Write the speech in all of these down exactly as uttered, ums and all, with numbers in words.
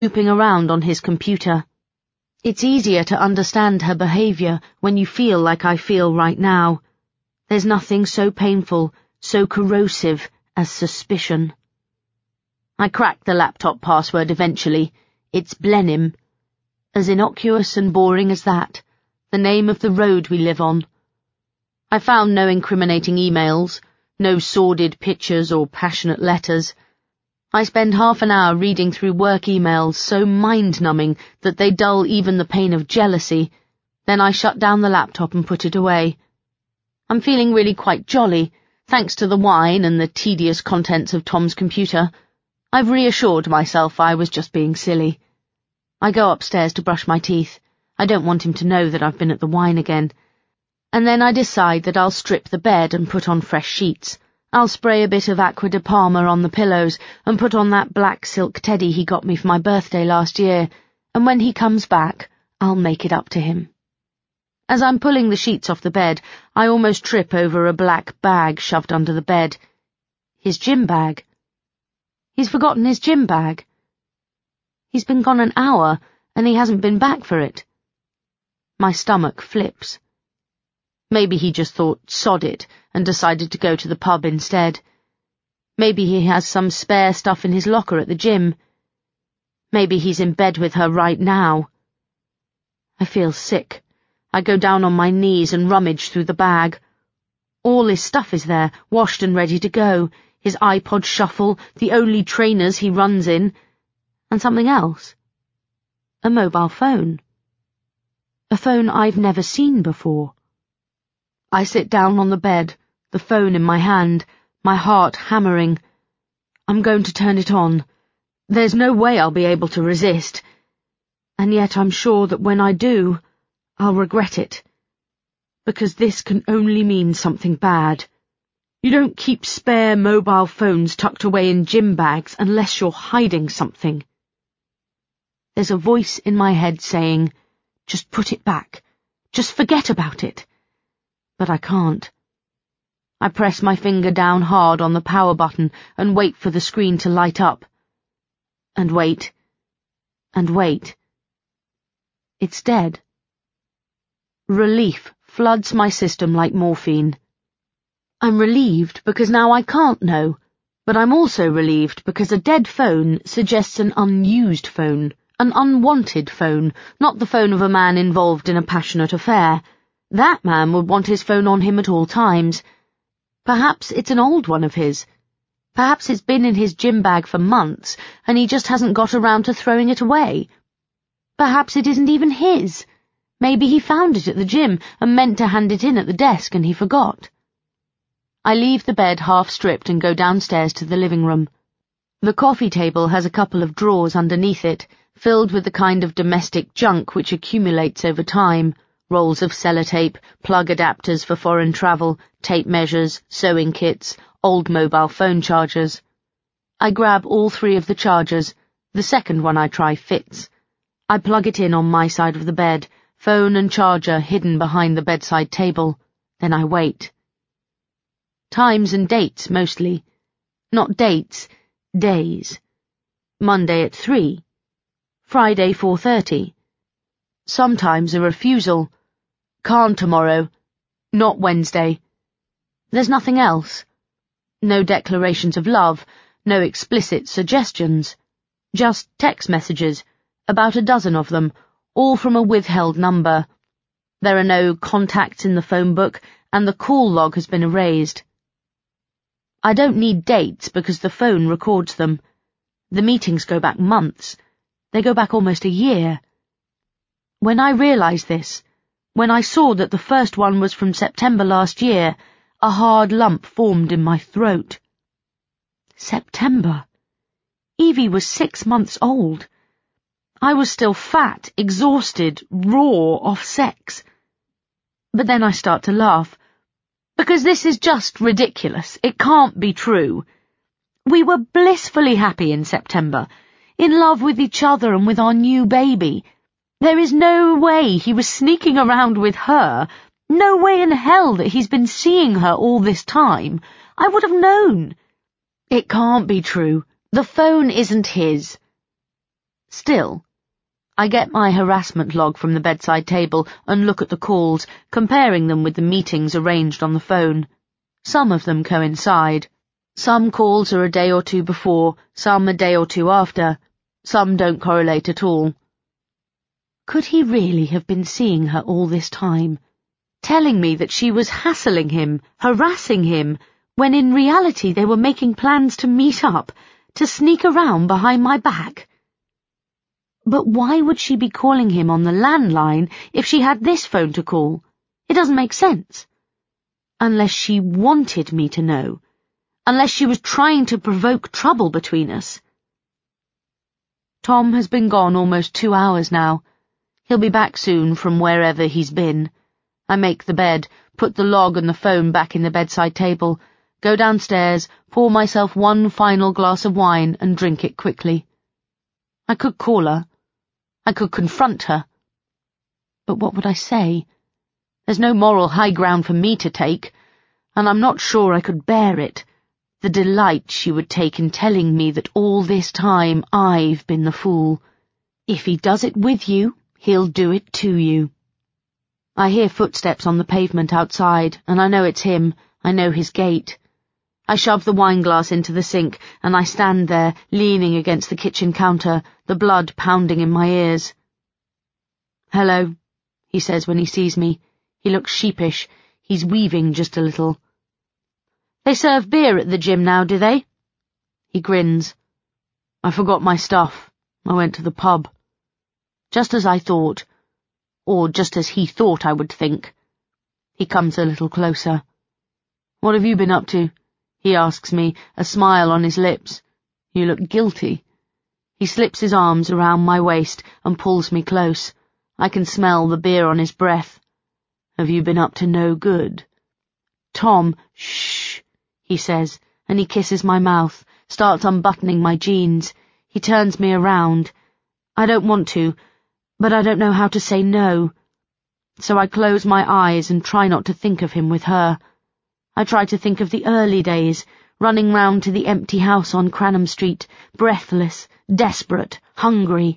snooping around on his computer. It's easier to understand her behaviour when you feel like I feel right now. There's nothing so painful, so corrosive as suspicion. I cracked the laptop password eventually. It's Blenheim. As innocuous and boring as that, the name of the road we live on. I found no incriminating emails, no sordid pictures or passionate letters. I spend half an hour reading through work emails so mind-numbing that they dull even the pain of jealousy. Then I shut down the laptop and put it away. I'm feeling really quite jolly, thanks to the wine and the tedious contents of Tom's computer. I've reassured myself I was just being silly. I go upstairs to brush my teeth. I don't want him to know that I've been at the wine again. And then I decide that I'll strip the bed and put on fresh sheets. I'll spray a bit of Aqua de Parma on the pillows and put on that black silk teddy he got me for my birthday last year, and when he comes back, I'll make it up to him. As I'm pulling the sheets off the bed, I almost trip over a black bag shoved under the bed. His gym bag. He's forgotten his gym bag. He's been gone an hour, and he hasn't been back for it. My stomach flips. Maybe he just thought, sod it, and decided to go to the pub instead. Maybe he has some spare stuff in his locker at the gym. Maybe he's in bed with her right now. I feel sick. I go down on my knees and rummage through the bag. All his stuff is there, washed and ready to go. His iPod shuffle, the only trainers he runs in, and something else. A mobile phone. A phone I've never seen before. I sit down on the bed, the phone in my hand, my heart hammering. I'm going to turn it on. There's no way I'll be able to resist. And yet I'm sure that when I do, I'll regret it. Because this can only mean something bad. You don't keep spare mobile phones tucked away in gym bags unless you're hiding something. There's a voice in my head saying, just put it back. Just forget about it. But I can't. I press my finger down hard on the power button and wait for the screen to light up. And wait. And wait. It's dead. Relief floods my system like morphine. I'm relieved because now I can't know, but I'm also relieved because a dead phone suggests an unused phone, an unwanted phone, not the phone of a man involved in a passionate affair. That man would want his phone on him at all times. Perhaps it's an old one of his. Perhaps it's been in his gym bag for months, and he just hasn't got around to throwing it away. Perhaps it isn't even his. Maybe he found it at the gym and meant to hand it in at the desk and he forgot. I leave the bed half-stripped and go downstairs to the living room. The coffee table has a couple of drawers underneath it, filled with the kind of domestic junk which accumulates over time. Rolls of sellotape, plug adapters for foreign travel, tape measures, sewing kits, old mobile phone chargers. I grab all three of the chargers. The second one I try fits. I plug it in on my side of the bed, phone and charger hidden behind the bedside table. Then I wait. Times and dates, mostly. Not dates, days. Monday at three. Friday four thirty. Sometimes a refusal. Can't tomorrow. Not Wednesday. There's nothing else. No declarations of love, no explicit suggestions. Just text messages, about a dozen of them, all from a withheld number. There are no contacts in the phone book, and the call log has been erased. I don't need dates because the phone records them. The meetings go back months. They go back almost a year. When I realised this, when I saw that the first one was from September last year, a hard lump formed in my throat. September. Evie was six months old. I was still fat, exhausted, raw off sex. But then I start to laugh. Because this is just ridiculous. It can't be true. We were blissfully happy in September, in love with each other and with our new baby. There is no way he was sneaking around with her, no way in hell that he's been seeing her all this time. I would have known. It can't be true. The phone isn't his. Still, I get my harassment log from the bedside table and look at the calls, comparing them with the meetings arranged on the phone. Some of them coincide. Some calls are a day or two before, some a day or two after. Some don't correlate at all. Could he really have been seeing her all this time, telling me that she was hassling him, harassing him, when in reality they were making plans to meet up, to sneak around behind my back? But why would she be calling him on the landline if she had this phone to call? It doesn't make sense. Unless she wanted me to know. Unless she was trying to provoke trouble between us. Tom has been gone almost two hours now. He'll be back soon from wherever he's been. I make the bed, put the log and the phone back in the bedside table, go downstairs, pour myself one final glass of wine and drink it quickly. I could call her. I could confront her. But what would I say? There's no moral high ground for me to take, and I'm not sure I could bear it, the delight she would take in telling me that all this time I've been the fool. If he does it with you, he'll do it to you. I hear footsteps on the pavement outside, and I know it's him. I know his gait. I shove the wineglass into the sink, and I stand there, leaning against the kitchen counter, the blood pounding in my ears. "Hello," he says when he sees me. He looks sheepish. He's weaving just a little. "They serve beer at the gym now, do they?" He grins. "I forgot my stuff. I went to the pub." Just as I thought. Or just as he thought I would think. He comes a little closer. "What have you been up to?" he asks me, a smile on his lips. "You look guilty." He slips his arms around my waist and pulls me close. I can smell the beer on his breath. "Have you been up to no good?" "Tom, shh," he says, and he kisses my mouth, starts unbuttoning my jeans. He turns me around. I don't want to, but I don't know how to say no. So I close my eyes and try not to think of him with her. I try to think of the early days, running round to the empty house on Cranham Street, breathless, desperate, hungry.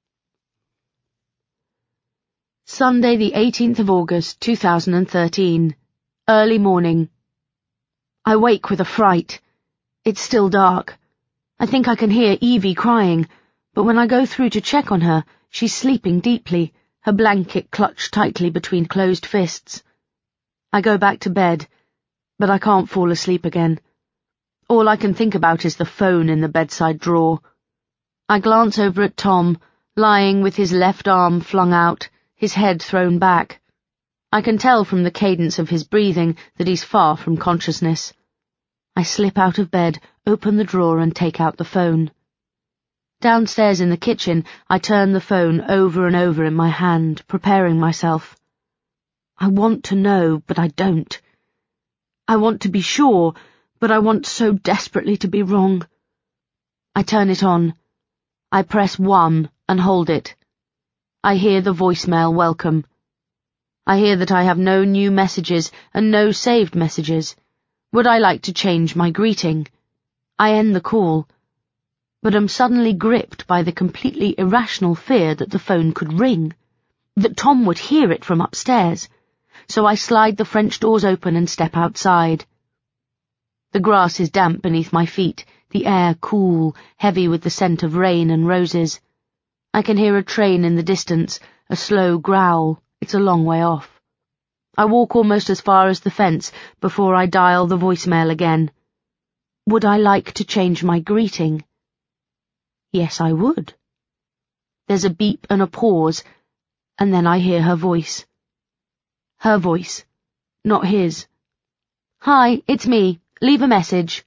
Sunday the eighteenth of August, two thousand thirteen. Early morning. I wake with a fright. It's still dark. I think I can hear Evie crying, but when I go through to check on her, she's sleeping deeply, her blanket clutched tightly between closed fists. I go back to bed, but I can't fall asleep again. All I can think about is the phone in the bedside drawer. I glance over at Tom, lying with his left arm flung out, his head thrown back. I can tell from the cadence of his breathing that he's far from consciousness. I slip out of bed, open the drawer and take out the phone. Downstairs in the kitchen, I turn the phone over and over in my hand, preparing myself. I want to know, but I don't. I want to be sure, but I want so desperately to be wrong. I turn it on. I press one and hold it. I hear the voicemail welcome. I hear that I have no new messages and no saved messages. Would I like to change my greeting? I end the call, but am suddenly gripped by the completely irrational fear that the phone could ring, that Tom would hear it from upstairs. So I slide the French doors open and step outside. The grass is damp beneath my feet, the air cool, heavy with the scent of rain and roses. I can hear a train in the distance, a slow growl. It's a long way off. I walk almost as far as the fence before I dial the voicemail again. Would I like to change my greeting? Yes, I would. There's a beep and a pause, and then I hear her voice. Her voice, not his. "Hi, it's me. Leave a message."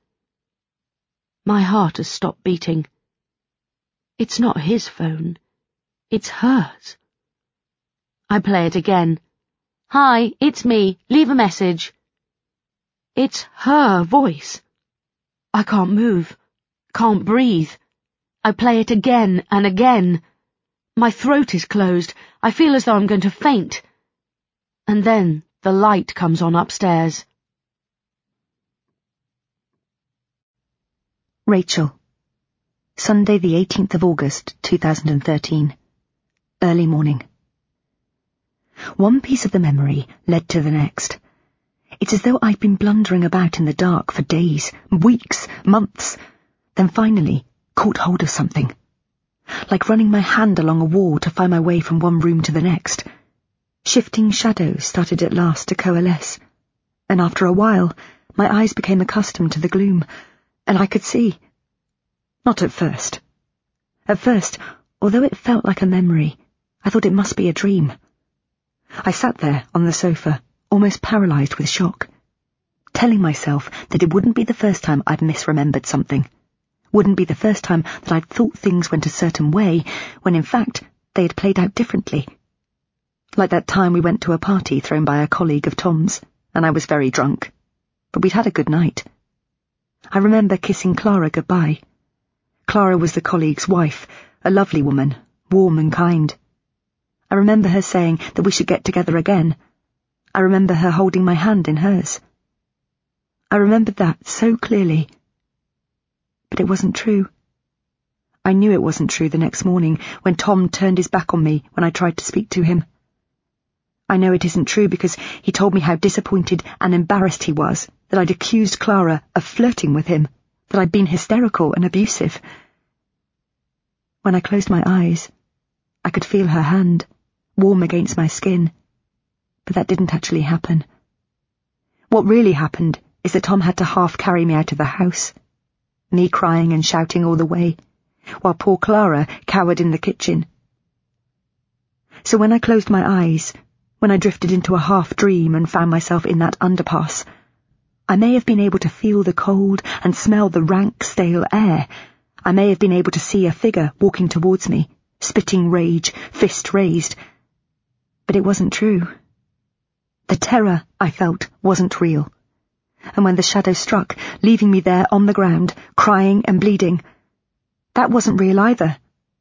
My heart has stopped beating. It's not his phone. It's hers. I play it again. "Hi, it's me. Leave a message." It's her voice. I can't move. Can't breathe. I play it again and again. My throat is closed. I feel as though I'm going to faint. And then the light comes on upstairs. Rachel. Sunday the eighteenth of August, two thousand thirteen. Early morning. One piece of the memory led to the next. It's as though I'd been blundering about in the dark for days, weeks, months, then finally caught hold of something. Like running my hand along a wall to find my way from one room to the next. Shifting shadows started at last to coalesce, and after a while my eyes became accustomed to the gloom, and I could see. Not at first. At first, although it felt like a memory, I thought it must be a dream. I sat there on the sofa, almost paralysed with shock, telling myself that it wouldn't be the first time I'd misremembered something. Wouldn't be the first time that I'd thought things went a certain way, when in fact they had played out differently. Like that time we went to a party thrown by a colleague of Tom's, and I was very drunk. But we'd had a good night. I remember kissing Clara goodbye. Clara was the colleague's wife, a lovely woman, warm and kind. I remember her saying that we should get together again. I remember her holding my hand in hers. I remembered that so clearly. But it wasn't true. I knew it wasn't true the next morning when Tom turned his back on me when I tried to speak to him. I know it isn't true because he told me how disappointed and embarrassed he was that I'd accused Clara of flirting with him, that I'd been hysterical and abusive. When I closed my eyes, I could feel her hand, warm against my skin, but that didn't actually happen. What really happened is that Tom had to half carry me out of the house, me crying and shouting all the way, while poor Clara cowered in the kitchen. So when I closed my eyes, when I drifted into a half-dream and found myself in that underpass, I may have been able to feel the cold and smell the rank, stale air. I may have been able to see a figure walking towards me, spitting rage, fist raised. But it wasn't true. The terror I felt wasn't real. And when the shadow struck, leaving me there on the ground, crying and bleeding, that wasn't real either.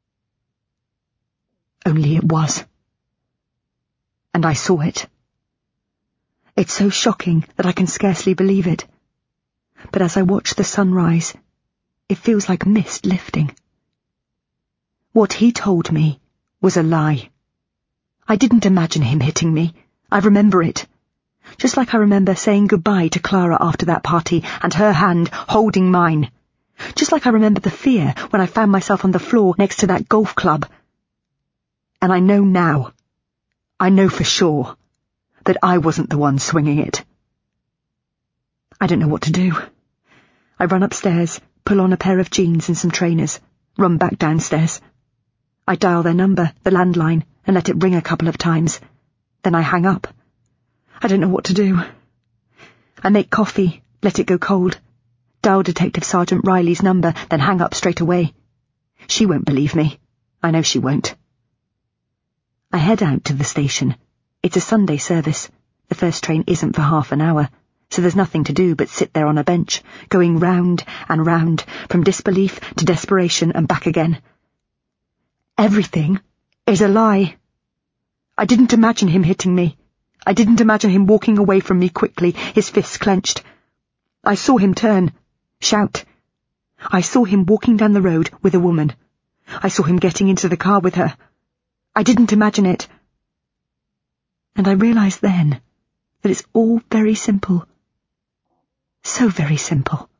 Only it was. And I saw it. It's so shocking that I can scarcely believe it. But as I watch the sun rise, it feels like mist lifting. What he told me was a lie. I didn't imagine him hitting me. I remember it. Just like I remember saying goodbye to Clara after that party and her hand holding mine. Just like I remember the fear when I found myself on the floor next to that golf club. And I know now, I know for sure, that I wasn't the one swinging it. I don't know what to do. I run upstairs, pull on a pair of jeans and some trainers, run back downstairs. I dial their number, the landline, and let it ring a couple of times. Then I hang up. I don't know what to do. I make coffee, let it go cold, dial Detective Sergeant Riley's number, then hang up straight away. She won't believe me. I know she won't. I head out to the station. It's a Sunday service. The first train isn't for half an hour, so there's nothing to do but sit there on a bench, going round and round, from disbelief to desperation and back again. Everything is a lie. I didn't imagine him hitting me. I didn't imagine him walking away from me quickly, his fists clenched. I saw him turn, shout. I saw him walking down the road with a woman. I saw him getting into the car with her. I didn't imagine it. And I realised then that it's all very simple. So very simple.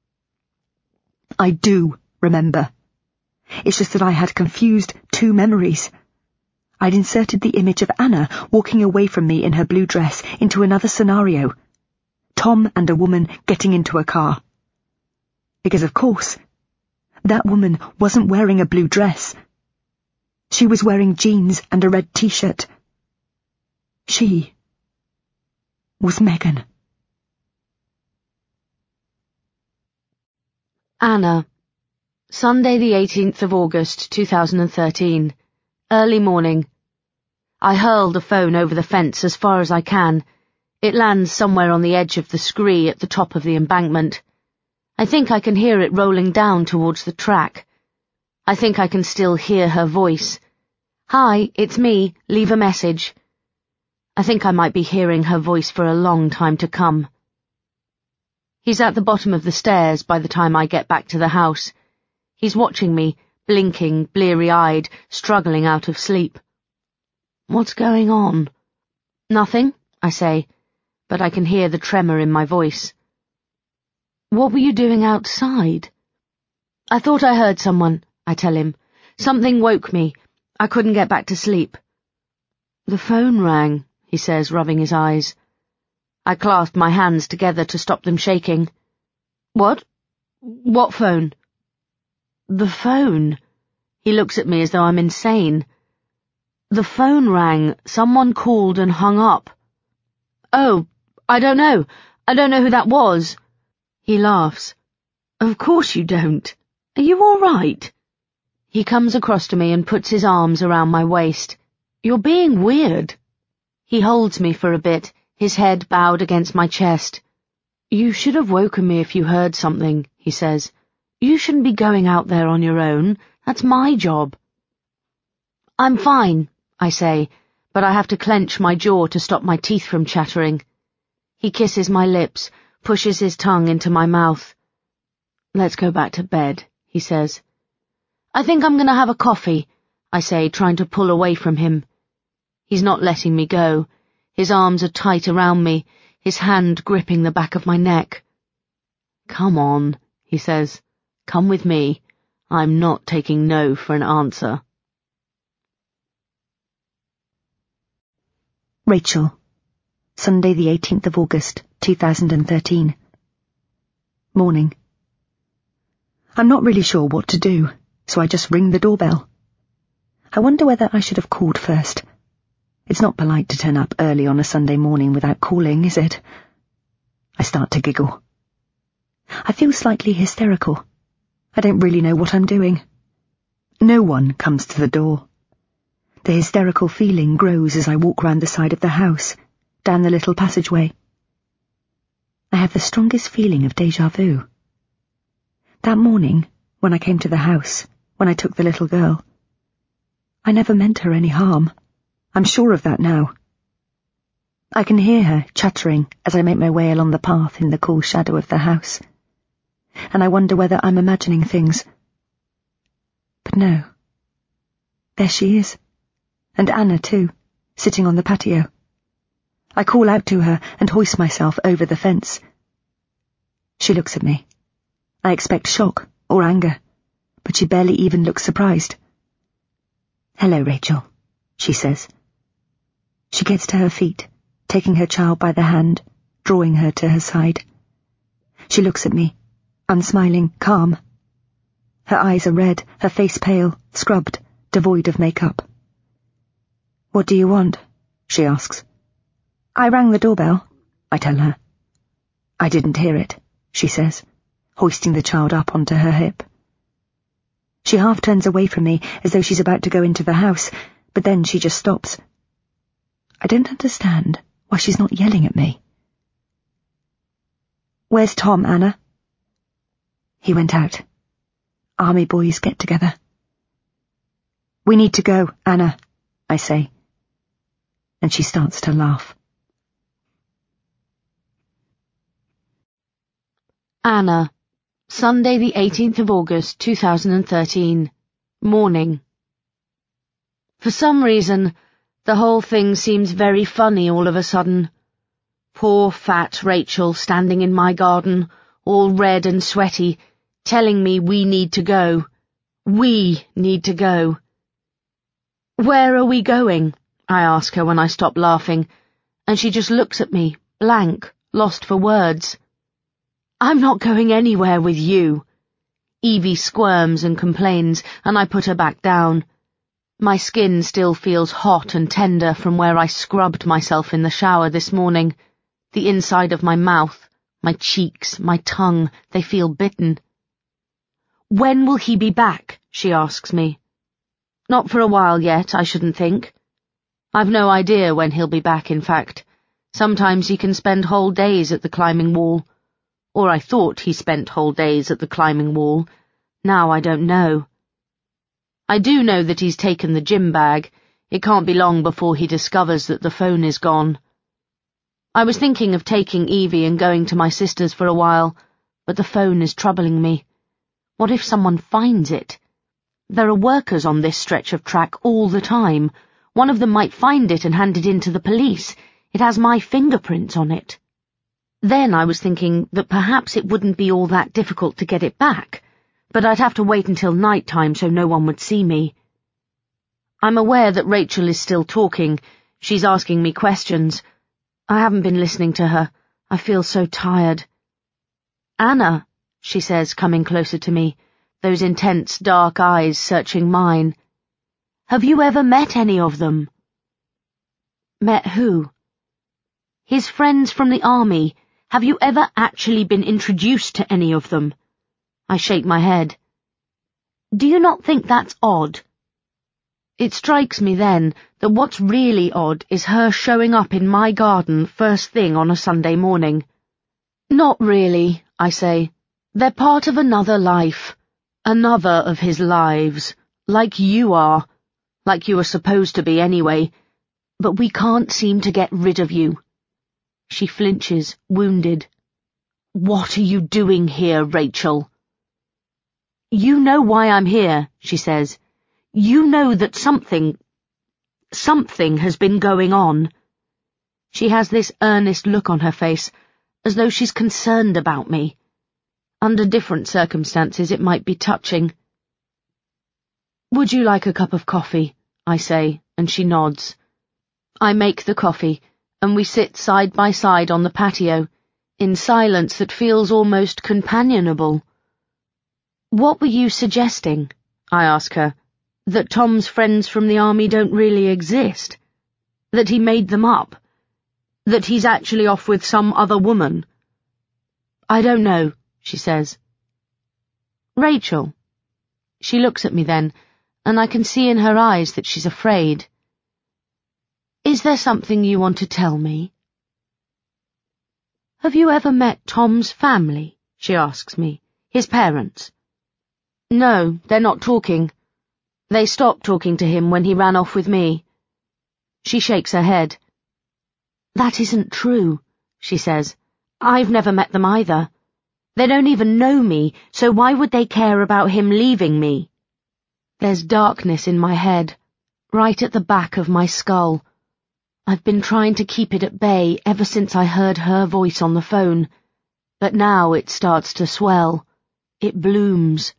I do remember. It's just that I had confused two memories. I'd inserted the image of Anna walking away from me in her blue dress into another scenario. Tom and a woman getting into a car. Because of course, that woman wasn't wearing a blue dress. She was wearing jeans and a red t-shirt. She was Megan. Anna. Sunday the eighteenth of August, two thousand thirteen. Early morning. I hurl the phone over the fence as far as I can. It lands somewhere on the edge of the scree at the top of the embankment. I think I can hear it rolling down towards the track. I think I can still hear her voice. Hi, it's me, leave a message. I think I might be hearing her voice for a long time to come. He's at the bottom of the stairs by the time I get back to the house. He's watching me, blinking, bleary-eyed, struggling out of sleep. What's going on? Nothing, I say, but I can hear the tremor in my voice. What were you doing outside? I thought I heard someone, I tell him. Something woke me. I couldn't get back to sleep. The phone rang, he says, rubbing his eyes. I clasp my hands together to stop them shaking. What? What phone? The phone. He looks at me as though I'm insane. The phone rang. Someone called and hung up. Oh, I don't know. I don't know who that was. He laughs. Of course you don't. Are you all right? He comes across to me and puts his arms around my waist. You're being weird. He holds me for a bit, his head bowed against my chest. You should have woken me if you heard something, he says. You shouldn't be going out there on your own. That's my job. I'm fine, I say, but I have to clench my jaw to stop my teeth from chattering. He kisses my lips, pushes his tongue into my mouth. Let's go back to bed, he says. I think I'm going to have a coffee, I say, trying to pull away from him. He's not letting me go. His arms are tight around me, his hand gripping the back of my neck. Come on, he says. Come with me. I'm not taking no for an answer. Rachel. Sunday the eighteenth of August, two thousand thirteen. Morning. I'm not really sure what to do, so I just ring the doorbell. I wonder whether I should have called first. It's not polite to turn up early on a Sunday morning without calling, is it? I start to giggle. I feel slightly hysterical. I don't really know what I'm doing. No one comes to the door. The hysterical feeling grows as I walk round the side of the house, down the little passageway. I have the strongest feeling of déjà vu. That morning, when I came to the house, when I took the little girl, I never meant her any harm. I'm sure of that now. I can hear her chattering as I make my way along the path in the cool shadow of the house, and I wonder whether I'm imagining things. But no. There she is. And Anna, too, sitting on the patio. I call out to her and hoist myself over the fence. She looks at me. I expect shock or anger, but she barely even looks surprised. Hello, Rachel, she says. She gets to her feet, taking her child by the hand, drawing her to her side. She looks at me, unsmiling, calm. Her eyes are red, her face pale, scrubbed, devoid of makeup. What do you want? She asks. I rang the doorbell, I tell her. I didn't hear it, she says, hoisting the child up onto her hip. She half turns away from me as though she's about to go into the house, but then she just stops. I don't understand why she's not yelling at me. Where's Tom, Anna? He went out. Army boys get together. We need to go, Anna, I say. And she starts to laugh. Anna. Sunday the eighteenth of August, two thousand thirteen. Morning. For some reason, the whole thing seems very funny all of a sudden. Poor fat Rachel standing in my garden, all red and sweaty, telling me we need to go. We need to go. Where are we going? I ask her when I stop laughing, and she just looks at me, blank, lost for words. I'm not going anywhere with you. Evie squirms and complains, and I put her back down. My skin still feels hot and tender from where I scrubbed myself in the shower this morning. The inside of my mouth, my cheeks, my tongue, they feel bitten. When will he be back? She asks me. Not for a while yet, I shouldn't think. I've no idea when he'll be back, in fact. Sometimes he can spend whole days at the climbing wall. Or I thought he spent whole days at the climbing wall. Now I don't know. I do know that he's taken the gym bag. It can't be long before he discovers that the phone is gone. I was thinking of taking Evie and going to my sister's for a while, but the phone is troubling me. What if someone finds it? There are workers on this stretch of track all the time. One of them might find it and hand it in to the police. It has my fingerprints on it. Then I was thinking that perhaps it wouldn't be all that difficult to get it back, but I'd have to wait until night time so no one would see me. I'm aware that Rachel is still talking. She's asking me questions. I haven't been listening to her. I feel so tired. Anna, she says, coming closer to me, those intense dark eyes searching mine. Have you ever met any of them? Met who? His friends from the army. Have you ever actually been introduced to any of them? I shake my head. Do you not think that's odd? It strikes me then that what's really odd is her showing up in my garden first thing on a Sunday morning. Not really, I say. They're part of another life. Another of his lives. Like you are. Like you are supposed to be anyway. But we can't seem to get rid of you. She flinches, wounded. What are you doing here, Rachel? You know why I'm here, she says. You know that something... something has been going on. She has this earnest look on her face, as though she's concerned about me. Under different circumstances it might be touching. Would you like a cup of coffee? I say, and she nods. I make the coffee, and we sit side by side on the patio, in silence that feels almost companionable. What were you suggesting? I ask her. That Tom's friends from the army don't really exist? That he made them up? That he's actually off with some other woman? I don't know, she says. Rachel. She looks at me then, and I can see in her eyes that she's afraid. Is there something you want to tell me? Have you ever met Tom's family? She asks me. His parents? No, they're not talking. They stopped talking to him when he ran off with me. She shakes her head. That isn't true, she says. I've never met them either. They don't even know me, so why would they care about him leaving me? There's darkness in my head, right at the back of my skull. I've been trying to keep it at bay ever since I heard her voice on the phone, but now it starts to swell. It blooms.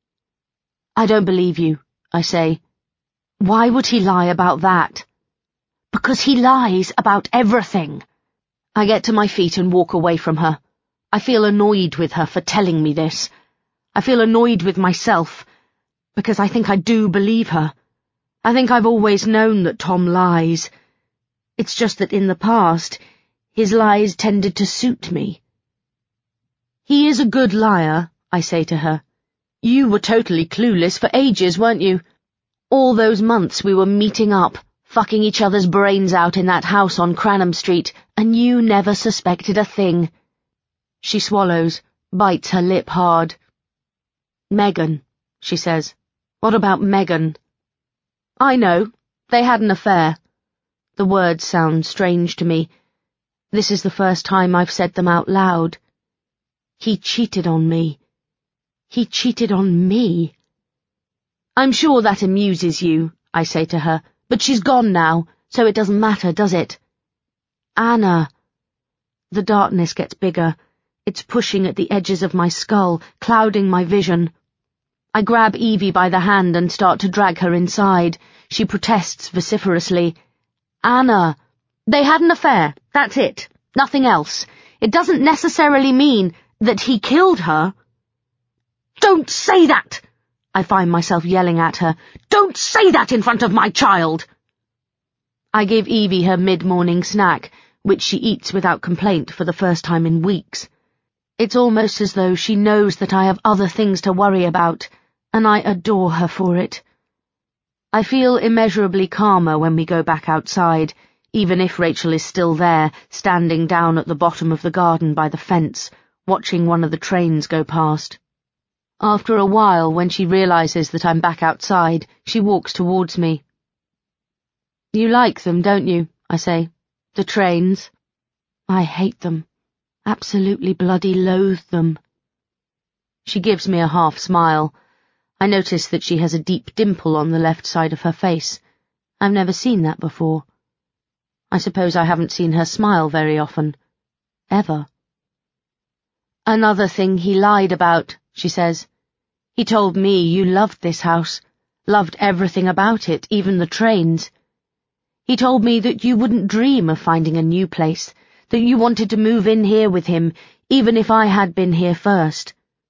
I don't believe you, I say. Why would he lie about that? Because he lies about everything. I get to my feet and walk away from her. I feel annoyed with her for telling me this. I feel annoyed with myself, because I think I do believe her. I think I've always known that Tom lies. It's just that in the past, his lies tended to suit me. He is a good liar, I say to her. You were totally clueless for ages, weren't you? All those months we were meeting up, fucking each other's brains out in that house on Cranham Street, and you never suspected a thing. She swallows, bites her lip hard. Megan, she says. What about Megan? I know. They had an affair. The words sound strange to me. This is the first time I've said them out loud. He cheated on me. He cheated on me. I'm sure that amuses you, I say to her, but she's gone now, so it doesn't matter, does it? Anna. The darkness gets bigger. It's pushing at the edges of my skull, clouding my vision. I grab Evie by the hand and start to drag her inside. She protests vociferously. Anna, they had an affair, that's it, nothing else. It doesn't necessarily mean that he killed her. Don't say that! I find myself yelling at her. Don't say that in front of my child! I give Evie her mid-morning snack, which she eats without complaint for the first time in weeks. It's almost as though she knows that I have other things to worry about, and I adore her for it. I feel immeasurably calmer when we go back outside, even if Rachel is still there, standing down at the bottom of the garden by the fence, watching one of the trains go past. After a while, when she realizes that I'm back outside, she walks towards me. You like them, don't you? I say. The trains. I hate them. Absolutely bloody loathe them. She gives me a half smile. I notice that she has a deep dimple on the left side of her face. I've never seen that before. I suppose I haven't seen her smile very often. Ever. Another thing he lied about, she says. He told me you loved this house, loved everything about it, even the trains. He told me that you wouldn't dream of finding a new place, that you wanted to move in here with him, even if I had been here first.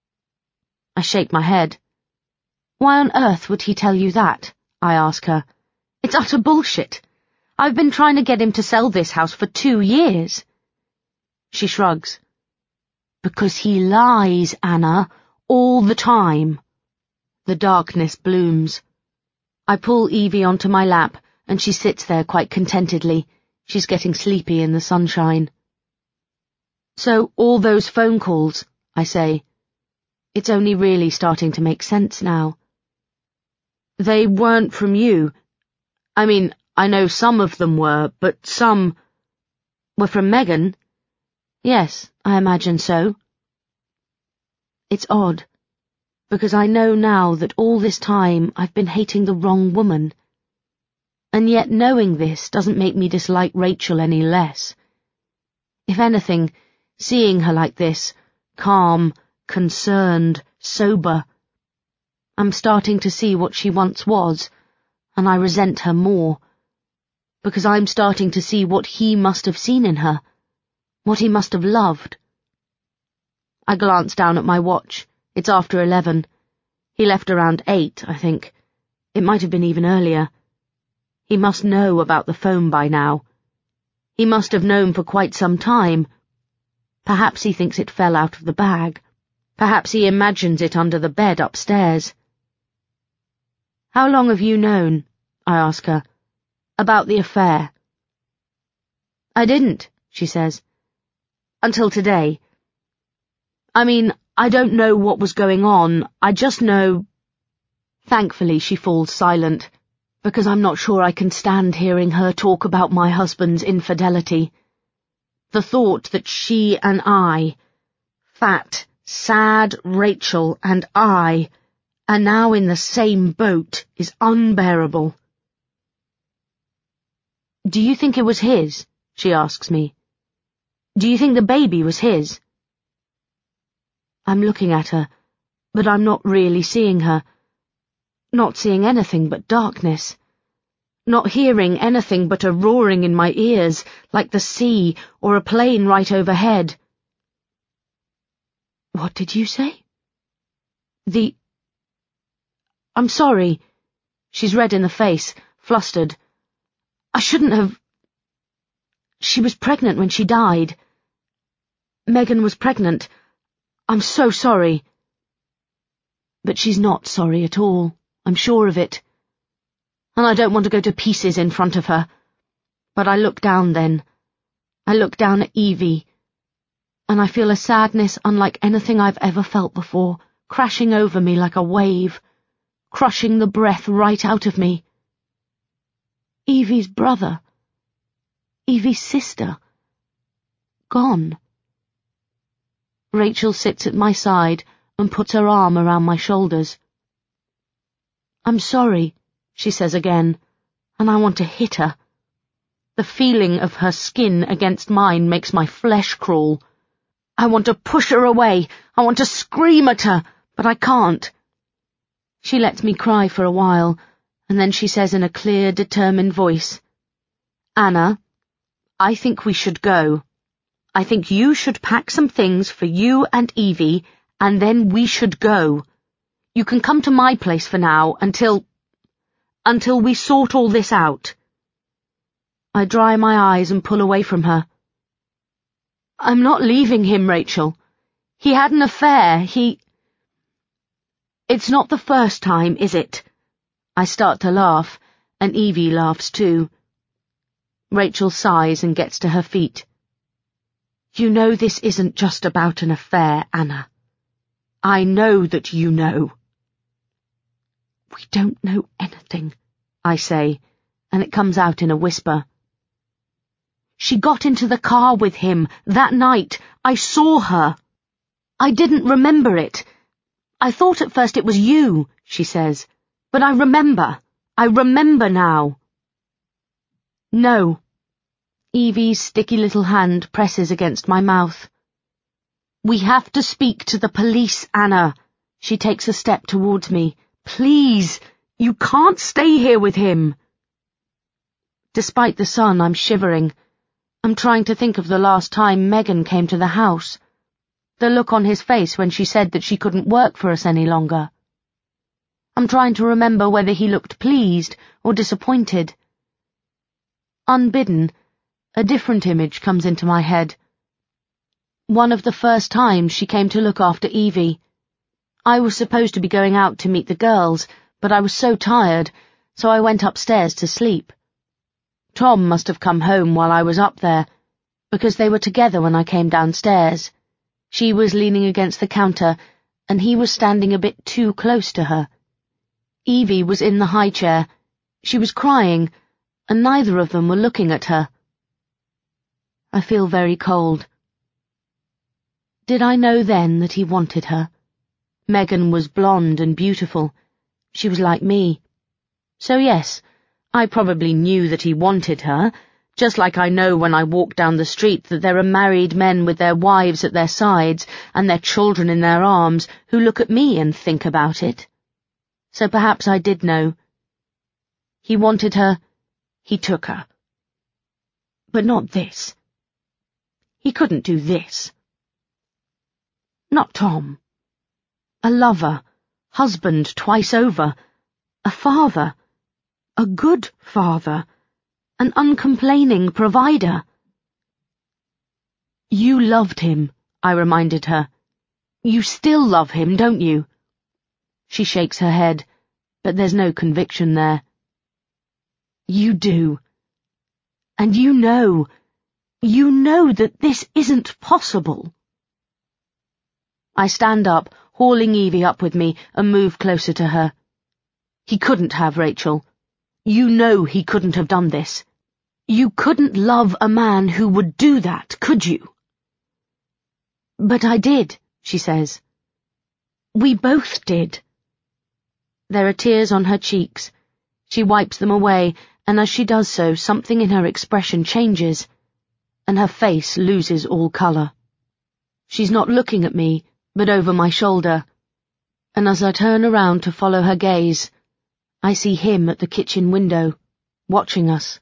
I shake my head. Why on earth would he tell you that? I ask her. It's utter bullshit. I've been trying to get him to sell this house for two years. She shrugs. Because he lies, Anna, all the time. The darkness blooms. I pull Evie onto my lap, and she sits there quite contentedly. She's getting sleepy in the sunshine. So all those phone calls, I say. It's only really starting to make sense now. They weren't from you. I mean, I know some of them were, but some were from Megan. Yes, I imagine so. It's odd, because I know now that all this time I've been hating the wrong woman. And yet knowing this doesn't make me dislike Rachel any less. If anything, seeing her like this, calm, concerned, sober, I'm starting to see what she once was, and I resent her more, because I'm starting to see what he must have seen in her, what he must have loved. I glance down at my watch. It's after eleven. He left around eight, I think. It might have been even earlier. He must know about the phone by now. He must have known for quite some time. Perhaps he thinks it fell out of the bag. Perhaps he imagines it under the bed upstairs. How long have you known, I ask her, about the affair? I didn't, she says, until today. I mean, I don't know what was going on, I just know... Thankfully she falls silent, because I'm not sure I can stand hearing her talk about my husband's infidelity. The thought that she and I, fat, sad Rachel and I, are now in the same boat is unbearable. Do you think it was his? She asks me. Do you think the baby was his? I'm looking at her, but I'm not really seeing her. Not seeing anything but darkness. Not hearing anything but a roaring in my ears, like the sea or a plane right overhead. What did you say? The... I'm sorry. She's red in the face, flustered. I shouldn't have... She was pregnant when she died. Megan was pregnant. I'm so sorry. But she's not sorry at all. I'm sure of it. And I don't want to go to pieces in front of her. But I look down then. I look down at Evie. And I feel a sadness unlike anything I've ever felt before, crashing over me like a wave, crushing the breath right out of me. Evie's brother. Evie's sister. Gone. Rachel sits at my side and puts her arm around my shoulders. I'm sorry, she says again, and I want to hit her. The feeling of her skin against mine makes my flesh crawl. I want to push her away. I want to scream at her, but I can't. She lets me cry for a while, and then she says in a clear, determined voice, Anna, I think we should go. I think you should pack some things for you and Evie, and then we should go. You can come to my place for now, until... until we sort all this out. I dry my eyes and pull away from her. I'm not leaving him, Rachel. He had an affair, he... It's not the first time, is it? I start to laugh, and Evie laughs too. Rachel sighs and gets to her feet. You know this isn't just about an affair, Anna. I know that you know. We don't know anything, I say, and it comes out in a whisper. She got into the car with him that night. I saw her. I didn't remember it. I thought at first it was you, she says, but I remember. I remember now. No. Evie's sticky little hand presses against my mouth. We have to speak to the police, Anna. She takes a step towards me. Please, you can't stay here with him. Despite the sun, I'm shivering. I'm trying to think of the last time Megan came to the house. The look on his face when she said that she couldn't work for us any longer. I'm trying to remember whether he looked pleased or disappointed. Unbidden, a different image comes into my head. One of the first times she came to look after Evie. I was supposed to be going out to meet the girls, but I was so tired, so I went upstairs to sleep. Tom must have come home while I was up there, because they were together when I came downstairs. She was leaning against the counter, and he was standing a bit too close to her. Evie was in the high chair. She was crying, and neither of them were looking at her. I feel very cold. Did I know then that he wanted her? Megan was blonde and beautiful. She was like me. So yes, I probably knew that he wanted her, just like I know when I walk down the street that there are married men with their wives at their sides and their children in their arms who look at me and think about it. So perhaps I did know. He wanted her, he took her. But not this. He couldn't do this. Not Tom. A lover, husband twice over, a father, a good father, an uncomplaining provider. You loved him, I reminded her. You still love him, don't you? She shakes her head, but there's no conviction there. You do. And you know, you know that this isn't possible. I stand up, hauling Evie up with me, and move closer to her. He couldn't have, Rachel. You know he couldn't have done this. You couldn't love a man who would do that, could you? But I did, she says. We both did. There are tears on her cheeks. She wipes them away, and as she does so, something in her expression changes, and her face loses all colour. She's not looking at me, but over my shoulder, and as I turn around to follow her gaze, I see him at the kitchen window, watching us.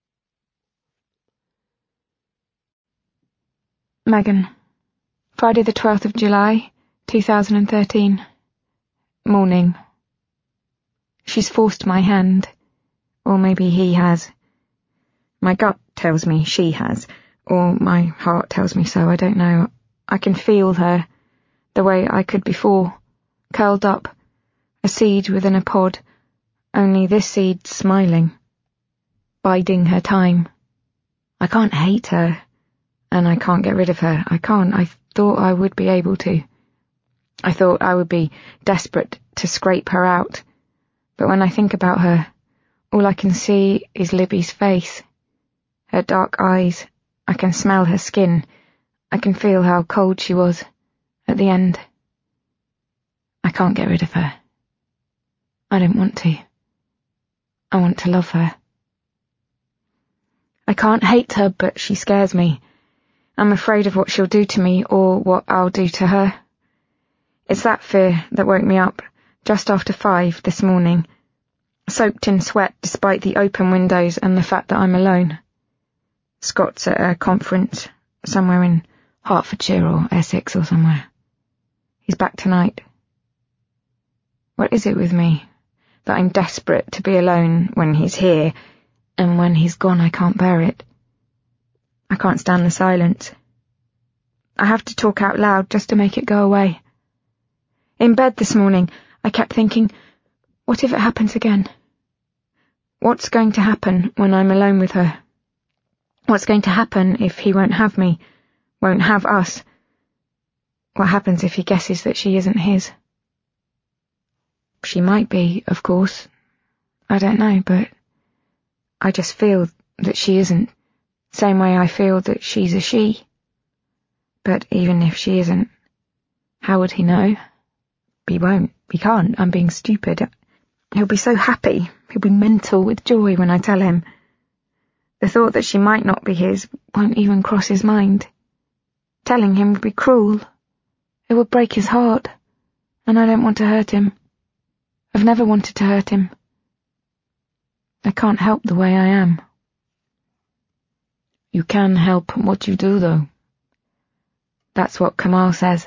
Megan, Friday the twelfth of July, two thousand thirteen. Morning. She's forced my hand, or maybe he has. My gut tells me she has, or my heart tells me so, I don't know. I can feel her, the way I could before, curled up, a seed within a pod, only this seed smiling, biding her time. I can't hate her, and I can't get rid of her. I can't. I thought I would be able to. I thought I would be desperate to scrape her out, but when I think about her, all I can see is Libby's face, her dark eyes. I can smell her skin. I can feel how cold she was at the end. I can't get rid of her. I don't want to. I want to love her. I can't hate her, but she scares me. I'm afraid of what she'll do to me or what I'll do to her. It's that fear that woke me up just after five this morning, soaked in sweat despite the open windows and the fact that I'm alone. Scott's at a conference somewhere in Hertfordshire or Essex or somewhere. He's back tonight. What is it with me that I'm desperate to be alone when he's here, and when he's gone I can't bear it? I can't stand the silence. I have to talk out loud just to make it go away. In bed this morning, I kept thinking, what if it happens again? What's going to happen when I'm alone with her? What's going to happen if he won't have me, won't have us? What happens if he guesses that she isn't his? She might be, of course. I don't know, but I just feel that she isn't, same way I feel that she's a she. But even if she isn't, how would he know? he won't. He can't. I'm being stupid. He'll be so happy. He'll be mental with joy when I tell him. The thought that she might not be his won't even cross his mind. Telling him would be cruel. It would break his heart, and I don't want to hurt him. I've never wanted to hurt him. I can't help the way I am. You can help what you do, though. That's what Kamal says.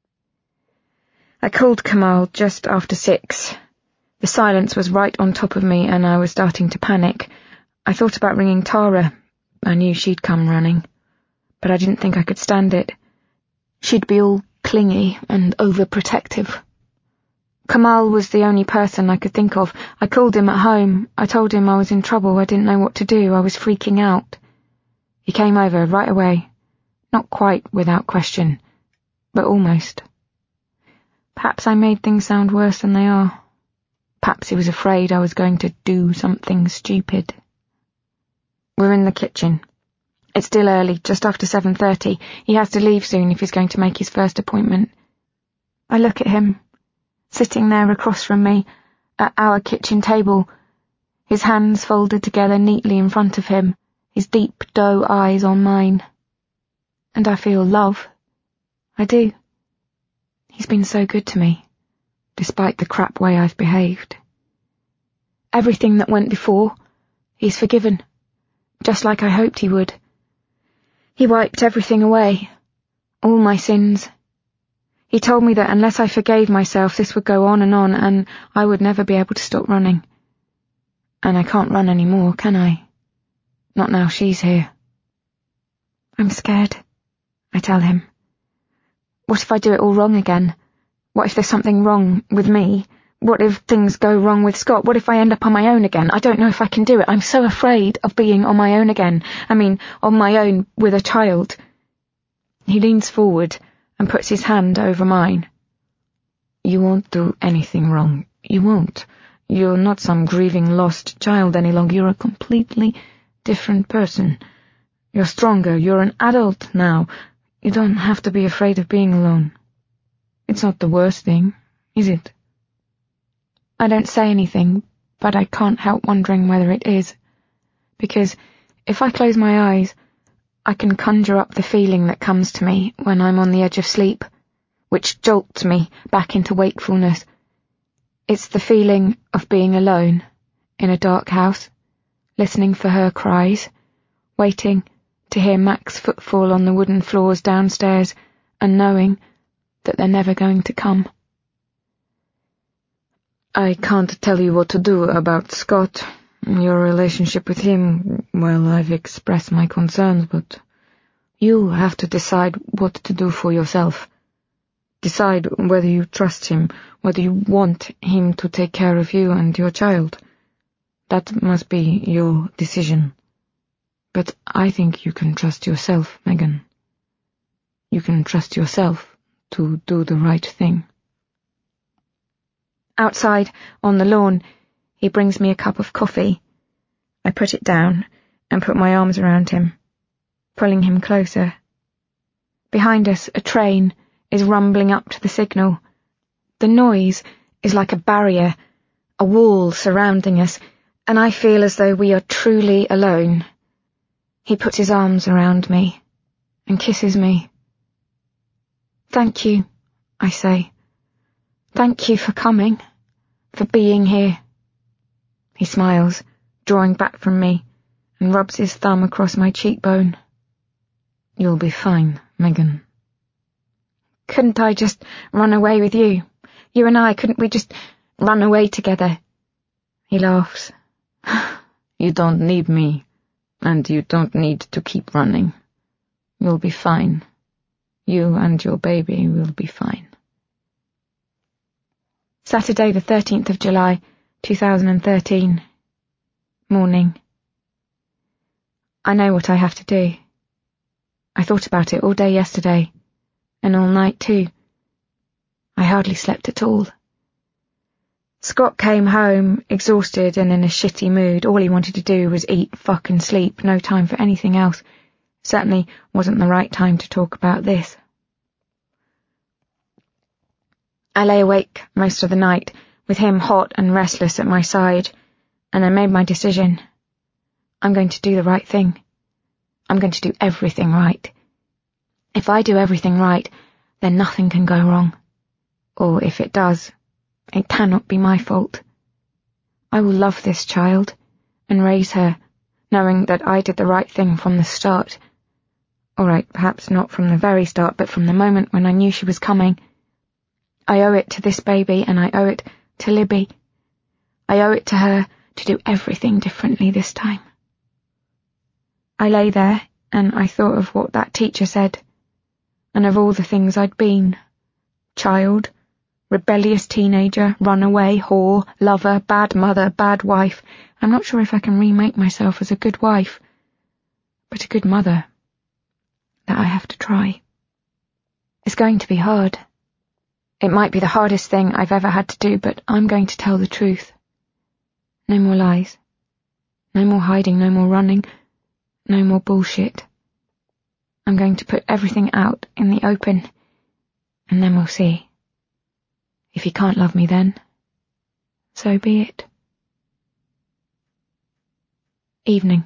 I called Kamal just after six. The silence was right on top of me, and I was starting to panic. I thought about ringing Tara. I knew she'd come running, but I didn't think I could stand it. She'd be all clingy and overprotective. Kamal was the only person I could think of. I called him at home. I told him I was in trouble. I didn't know what to do. I was freaking out. He came over right away. Not quite without question, but almost. Perhaps I made things sound worse than they are. Perhaps he was afraid I was going to do something stupid. We're in the kitchen. It's still early, just after seven thirty. He has to leave soon if he's going to make his first appointment. I look at him, sitting there across from me, at our kitchen table, his hands folded together neatly in front of him, his deep doe eyes on mine. And I feel love. I do. He's been so good to me, despite the crap way I've behaved. Everything that went before, he's forgiven, just like I hoped he would. He wiped everything away, all my sins. He told me that unless I forgave myself, this would go on and on, and I would never be able to stop running. And I can't run anymore, can I? Not now she's here. I'm scared, I tell him. What if I do it all wrong again? What if there's something wrong with me? What if things go wrong with Scott? What if I end up on my own again? I don't know if I can do it. I'm so afraid of being on my own again. I mean, on my own with a child. He leans forward and puts his hand over mine. You won't do anything wrong. You won't. You're not some grieving lost child any longer. You're a completely different person. You're stronger. You're an adult now. You don't have to be afraid of being alone. It's not the worst thing, is it? I don't say anything, but I can't help wondering whether it is. Because if I close my eyes, I can conjure up the feeling that comes to me when I'm on the edge of sleep, which jolts me back into wakefulness. It's the feeling of being alone, in a dark house, listening for her cries, waiting to hear Mac's footfall on the wooden floors downstairs, and knowing that they're never going to come. I can't tell you what to do about Scott. Your relationship with him, well, I've expressed my concerns, but you have to decide what to do for yourself. Decide whether you trust him, whether you want him to take care of you and your child. That must be your decision. But I think you can trust yourself, Megan. You can trust yourself to do the right thing. Outside, on the lawn, he brings me a cup of coffee. I put it down and put my arms around him, pulling him closer. Behind us, a train is rumbling up to the signal. The noise is like a barrier, a wall surrounding us, and I feel as though we are truly alone. He puts his arms around me and kisses me. Thank you, I say. Thank you for coming, for being here. He smiles, drawing back from me, and rubs his thumb across my cheekbone. You'll be fine, Megan. Couldn't I just run away with you? You and I, couldn't we just run away together? He laughs. You don't need me, and you don't need to keep running. You'll be fine. You and your baby will be fine. Saturday the thirteenth of July, two thousand thirteen. Morning. I know what I have to do. I thought about it all day yesterday, and all night too. I hardly slept at all. Scott came home, exhausted and in a shitty mood. All he wanted to do was eat, fuck and sleep, no time for anything else. Certainly wasn't the right time to talk about this. I lay awake most of the night, with him hot and restless at my side, and I made my decision. I'm going to do the right thing. I'm going to do everything right. If I do everything right, then nothing can go wrong. Or if it does, it cannot be my fault. I will love this child and raise her, knowing that I did the right thing from the start. All right, perhaps not from the very start, but from the moment when I knew she was coming. I owe it to this baby, and I owe it to Libby. I owe it to her to do everything differently this time. I lay there, and I thought of what that teacher said, and of all the things I'd been. Child, rebellious teenager, runaway, whore, lover, bad mother, bad wife. I'm not sure if I can remake myself as a good wife, but a good mother. That I have to try. It's going to be hard. It might be the hardest thing I've ever had to do, but I'm going to tell the truth. No more lies. No more hiding, no more running. No more bullshit. I'm going to put everything out in the open, and then we'll see. If he can't love me then, so be it. Evening.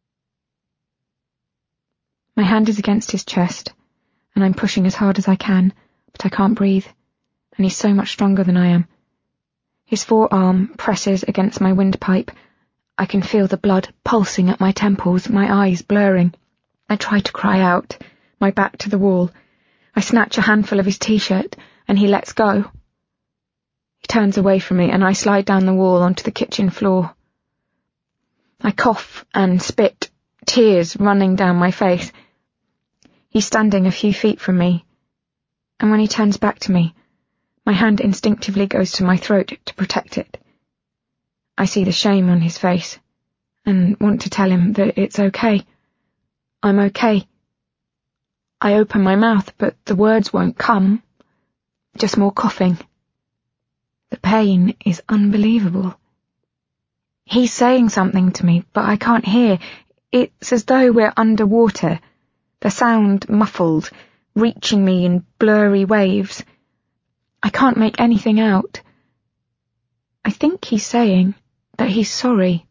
My hand is against his chest, and I'm pushing as hard as I can, but I can't breathe, and he's so much stronger than I am. His forearm presses against my windpipe. I can feel the blood pulsing at my temples, my eyes blurring. I try to cry out, my back to the wall. I snatch a handful of his t-shirt, and he lets go. He turns away from me, and I slide down the wall onto the kitchen floor. I cough and spit, tears running down my face. He's standing a few feet from me, and when he turns back to me, my hand instinctively goes to my throat to protect it. I see the shame on his face, and want to tell him that it's okay. I'm okay. I open my mouth, but the words won't come. Just more coughing. The pain is unbelievable. He's saying something to me, but I can't hear. It's as though we're underwater, the sound muffled, reaching me in blurry waves. I can't make anything out. I think he's saying that he's sorry.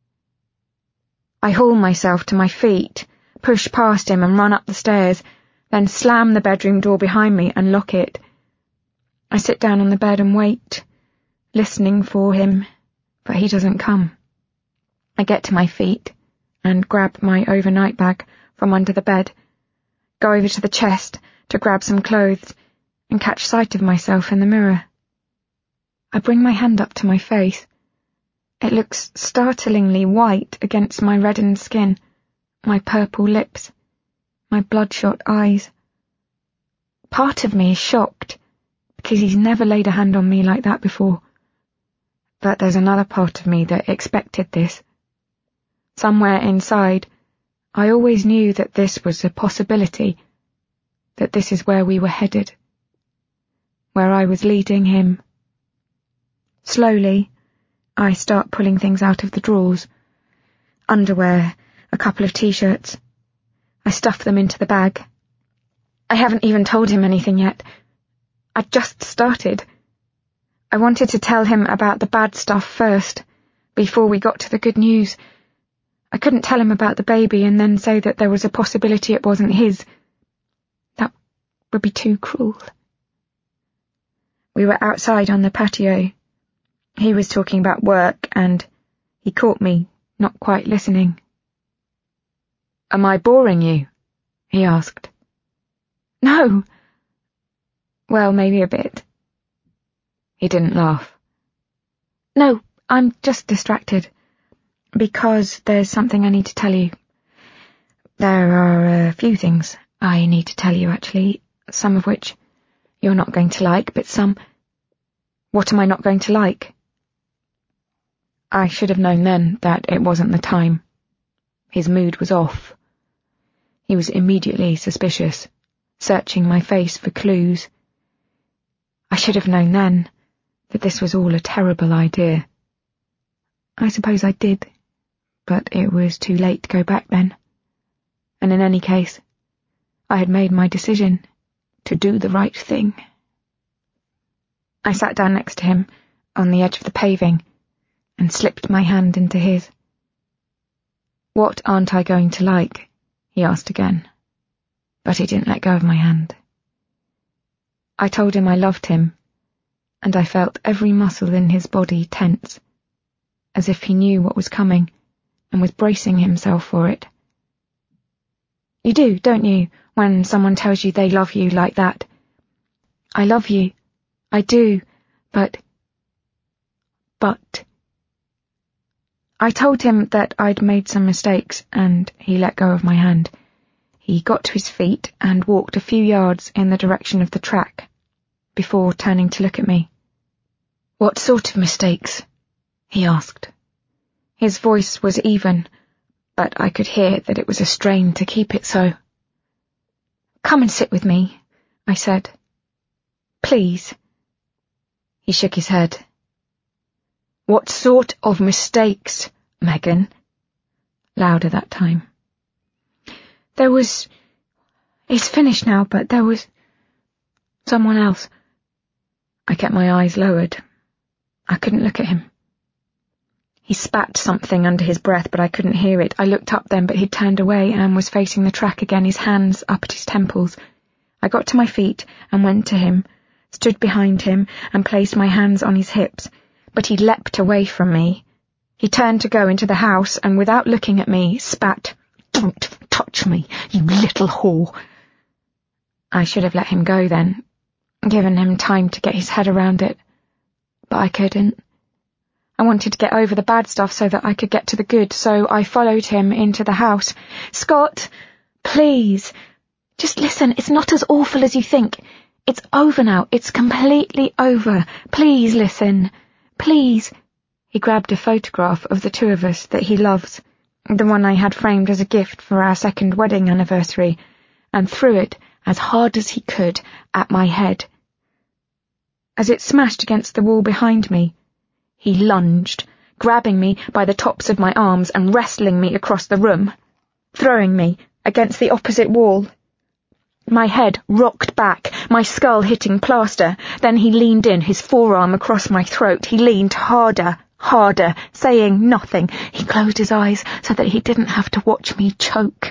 I haul myself to my feet, push past him and run up the stairs, then slam the bedroom door behind me and lock it. I sit down on the bed and wait, listening for him, but he doesn't come. I get to my feet and grab my overnight bag from under the bed, go over to the chest to grab some clothes, and catch sight of myself in the mirror. I bring my hand up to my face. It looks startlingly white against my reddened skin, my purple lips, my bloodshot eyes. Part of me is shocked, because he's never laid a hand on me like that before. But there's another part of me that expected this. Somewhere inside, I always knew that this was a possibility, that this is where we were headed, where I was leading him. Slowly, I start pulling things out of the drawers. Underwear, a couple of t-shirts. I stuff them into the bag. I haven't even told him anything yet. I just started. I wanted to tell him about the bad stuff first, before we got to the good news. I couldn't tell him about the baby and then say that there was a possibility it wasn't his. That would be too cruel. We were outside on the patio. He was talking about work, and he caught me not quite listening. "Am I boring you?" he asked. "No." "Well, maybe a bit." He didn't laugh. "No, I'm just distracted. Because there's something I need to tell you. There are a few things I need to tell you, actually, some of which you're not going to like, but some... What am I not going to like?" I should have known then that it wasn't the time. His mood was off. He was immediately suspicious, searching my face for clues. I should have known then that this was all a terrible idea. I suppose I did, but it was too late to go back then. And in any case, I had made my decision to do the right thing. I sat down next to him, on the edge of the paving, and slipped my hand into his. "What aren't I going to like?" he asked again, but he didn't let go of my hand. I told him I loved him, and I felt every muscle in his body tense, as if he knew what was coming and was bracing himself for it. You do, don't you, when someone tells you they love you like that? I love you. I do, but... But... I told him that I'd made some mistakes, and he let go of my hand. He got to his feet and walked a few yards in the direction of the track, before turning to look at me. "What sort of mistakes?" he asked. His voice was even, but I could hear that it was a strain to keep it so. "Come and sit with me," I said. "Please." He shook his head. "What sort of mistakes, Megan?" Louder that time. "There was... It's finished now, but there was... someone else." I kept my eyes lowered. I couldn't look at him. He spat something under his breath, but I couldn't hear it. I looked up then, but he'd turned away and was facing the track again, his hands up at his temples. I got to my feet and went to him, stood behind him and placed my hands on his hips, but he leapt away from me. He turned to go into the house and, without looking at me, spat, "Don't touch me, you little whore." I should have let him go then, given him time to get his head around it, but I couldn't. I wanted to get over the bad stuff so that I could get to the good, so I followed him into the house. "Scott, please, just listen, it's not as awful as you think. It's over now, it's completely over. Please listen, please." He grabbed a photograph of the two of us that he loves, the one I had framed as a gift for our second wedding anniversary, and threw it as hard as he could at my head. As it smashed against the wall behind me, he lunged, grabbing me by the tops of my arms and wrestling me across the room, throwing me against the opposite wall. My head rocked back, my skull hitting plaster. Then he leaned in, his forearm across my throat. He leaned harder, harder, saying nothing. He closed his eyes so that he didn't have to watch me choke.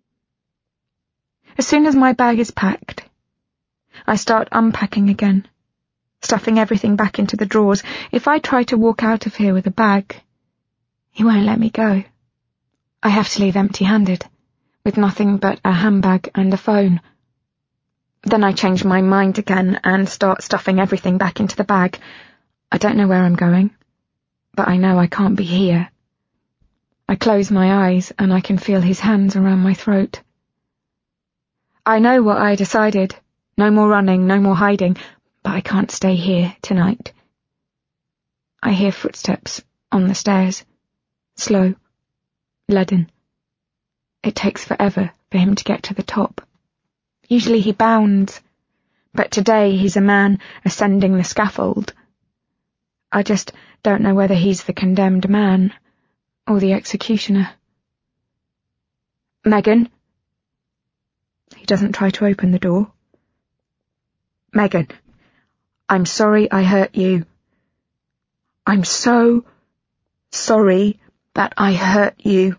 As soon as my bag is packed, I start unpacking again, stuffing everything back into the drawers. If I try to walk out of here with a bag, he won't let me go. I have to leave empty-handed, with nothing but a handbag and a phone. Then I change my mind again and start stuffing everything back into the bag. I don't know where I'm going, but I know I can't be here. I close my eyes and I can feel his hands around my throat. I know what I decided. No more running, no more hiding, but I can't stay here tonight. I hear footsteps on the stairs, slow, leaden. It takes forever for him to get to the top. Usually he bounds, but today he's a man ascending the scaffold. I just don't know whether he's the condemned man or the executioner. "Megan?" He doesn't try to open the door. "Megan, I'm sorry I hurt you. I'm so sorry that I hurt you."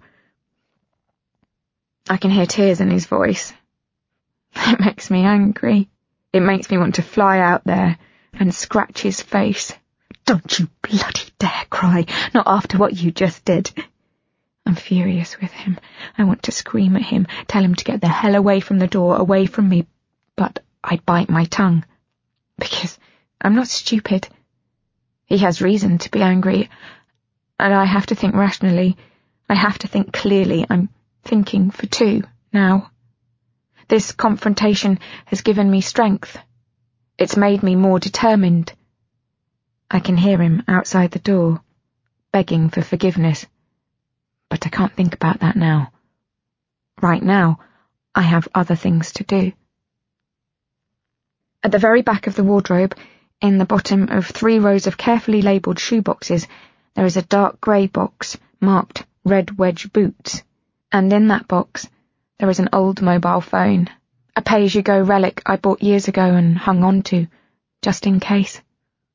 I can hear tears in his voice. It makes me angry. It makes me want to fly out there and scratch his face. "Don't you bloody dare cry, not after what you just did." I'm furious with him. I want to scream at him, tell him to get the hell away from the door, away from me, but I bite my tongue, because I'm not stupid. He has reason to be angry, and I have to think rationally. I have to think clearly. I'm thinking for two now. This confrontation has given me strength. It's made me more determined. I can hear him outside the door, begging for forgiveness. But I can't think about that now. Right now, I have other things to do. At the very back of the wardrobe, in the bottom of three rows of carefully labelled shoeboxes, there is a dark grey box marked Red Wedge Boots, and in that box there is an old mobile phone, a pay-as-you-go relic I bought years ago and hung on to, just in case.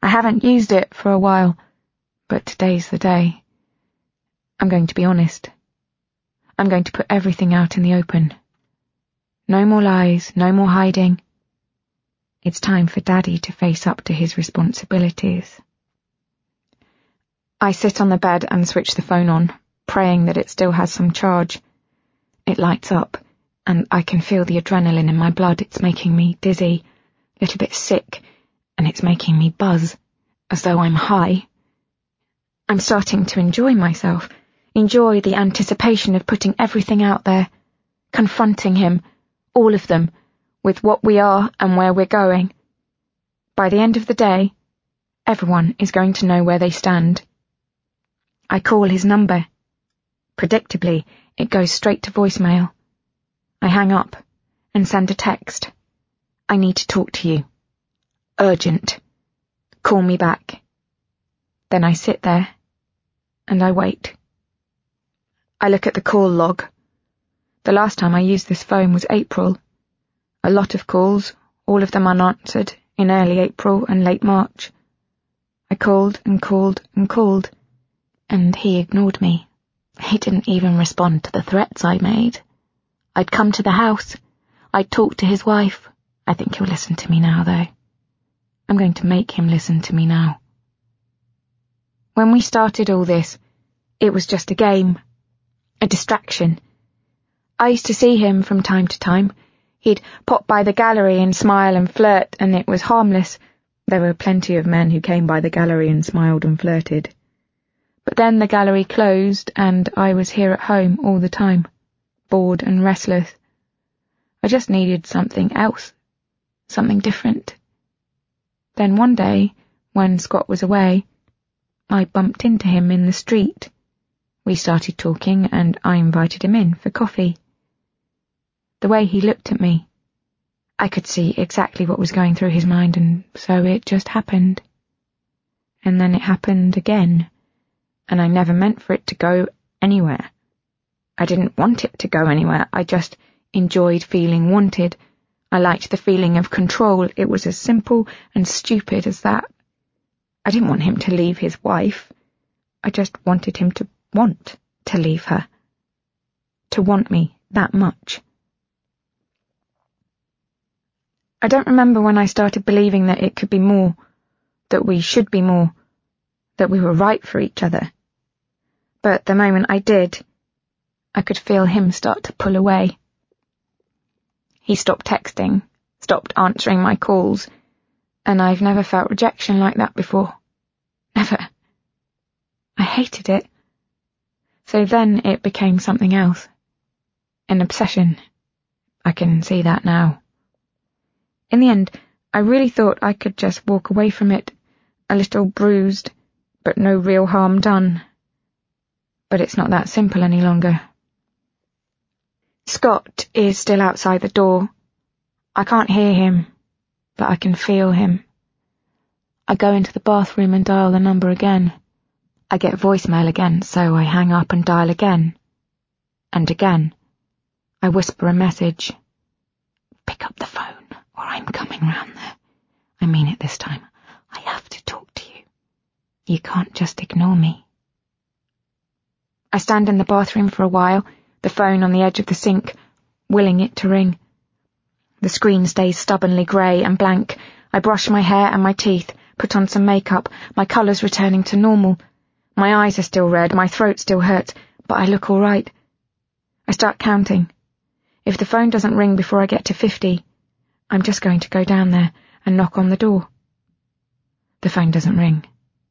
I haven't used it for a while, but today's the day. I'm going to be honest. I'm going to put everything out in the open. No more lies, no more hiding. It's time for Daddy to face up to his responsibilities. I sit on the bed and switch the phone on, praying that it still has some charge. It lights up, and I can feel the adrenaline in my blood. It's making me dizzy, a little bit sick, and it's making me buzz, as though I'm high. I'm starting to enjoy myself, enjoy the anticipation of putting everything out there, confronting him, all of them, with what we are and where we're going. By the end of the day, everyone is going to know where they stand. I call his number. Predictably, it goes straight to voicemail. I hang up and send a text. I need to talk to you. Urgent. Call me back. Then I sit there and I wait. I look at the call log. The last time I used this phone was April. A lot of calls, all of them unanswered, in early April and late March. I called and called and called, and he ignored me. He didn't even respond to the threats I made. I'd come to the house. I'd talk to his wife. I think he'll listen to me now, though. I'm going to make him listen to me now. When we started all this, it was just a game, a distraction. I used to see him from time to time. He'd pop by the gallery and smile and flirt, and it was harmless. There were plenty of men who came by the gallery and smiled and flirted. But then the gallery closed, and I was here at home all the time, bored and restless. I just needed something else, something different. Then one day, when Scott was away, I bumped into him in the street. We started talking, and I invited him in for coffee. The way he looked at me, I could see exactly what was going through his mind, and so it just happened. And then it happened again, and I never meant for it to go anywhere. I didn't want it to go anywhere. I just enjoyed feeling wanted. I liked the feeling of control. It was as simple and stupid as that. I didn't want him to leave his wife. I just wanted him to want to leave her. To want me that much. I don't remember when I started believing that it could be more, that we should be more, that we were right for each other. But the moment I did, I could feel him start to pull away. He stopped texting, stopped answering my calls, and I've never felt rejection like that before. Never. I hated it. So then it became something else. An obsession. I can see that now. In the end, I really thought I could just walk away from it, a little bruised, but no real harm done. But it's not that simple any longer. Scott is still outside the door. I can't hear him, but I can feel him. I go into the bathroom and dial the number again. I get voicemail again, so I hang up and dial again. And again. I whisper a message. Pick up the phone, or I'm coming round there. I mean it this time. I have to talk to you. You can't just ignore me. I stand in the bathroom for a while, the phone on the edge of the sink, willing it to ring. The screen stays stubbornly grey and blank. I brush my hair and my teeth, put on some makeup, my colours returning to normal. My eyes are still red, my throat still hurts, but I look all right. I start counting. If the phone doesn't ring before I get to fifty, I'm just going to go down there and knock on the door. The phone doesn't ring.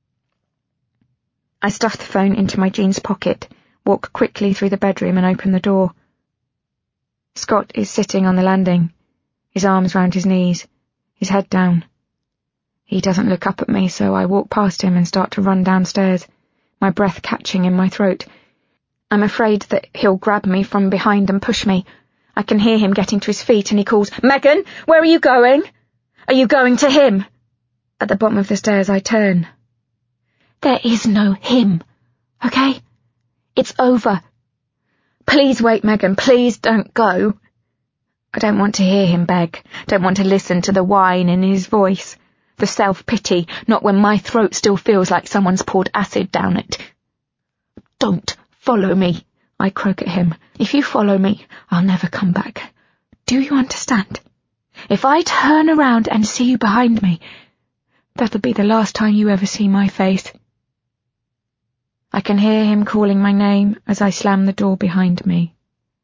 I stuff the phone into my jeans pocket, walk quickly through the bedroom and open the door. Scott is sitting on the landing, his arms round his knees, his head down. He doesn't look up at me, so I walk past him and start to run downstairs, my breath catching in my throat. I'm afraid that he'll grab me from behind and push me. I can hear him getting to his feet and he calls, "Megan, where are you going? Are you going to him?" At the bottom of the stairs I turn. There is no him, okay? It's over. Please wait, Megan, please don't go. I don't want to hear him beg, don't want to listen to the whine in his voice, the self-pity, not when my throat still feels like someone's poured acid down it. Don't follow me, I croak at him. If you follow me, I'll never come back. Do you understand? If I turn around and see you behind me, that'll be the last time you ever see my face. I can hear him calling my name as I slam the door behind me.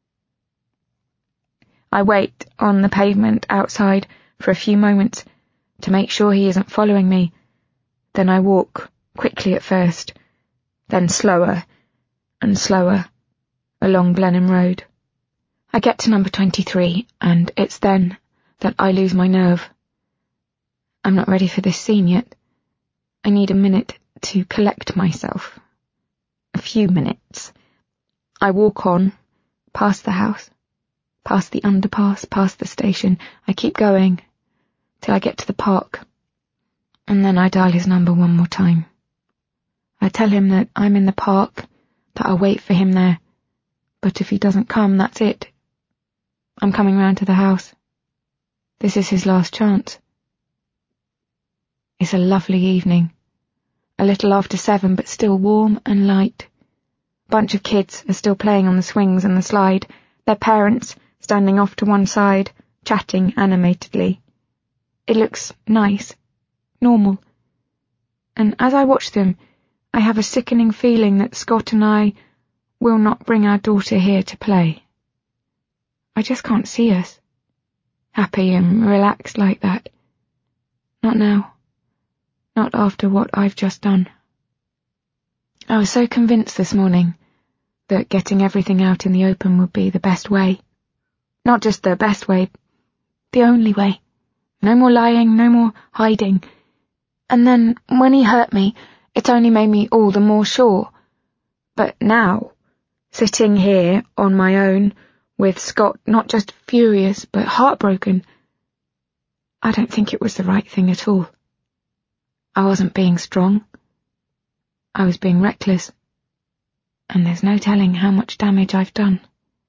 I wait on the pavement outside for a few moments to make sure he isn't following me. Then I walk, quickly at first, then slower and slower, along Blenheim Road. I get to number twenty-three, and it's then that I lose my nerve. I'm not ready for this scene yet. I need a minute to collect myself. A few minutes. I walk on, past the house, past the underpass, past the station. I keep going, till I get to the park, and then I dial his number one more time. I tell him that I'm in the park, that I'll wait for him there, but if he doesn't come, that's it. I'm coming round to the house. This is his last chance. It's a lovely evening. A little after seven, but still warm and light. A bunch of kids are still playing on the swings and the slide, their parents standing off to one side, chatting animatedly. It looks nice, normal. And as I watch them, I have a sickening feeling that Scott and I will not bring our daughter here to play. I just can't see us, happy and relaxed like that. Not now. Not after what I've just done. I was so convinced this morning that getting everything out in the open would be the best way. Not just the best way, the only way. No more lying, no more hiding. And then, when he hurt me, it only made me all the more sure. But now, sitting here on my own, with Scott not just furious, but heartbroken, I don't think it was the right thing at all. I wasn't being strong. I was being reckless. And there's no telling how much damage I've done.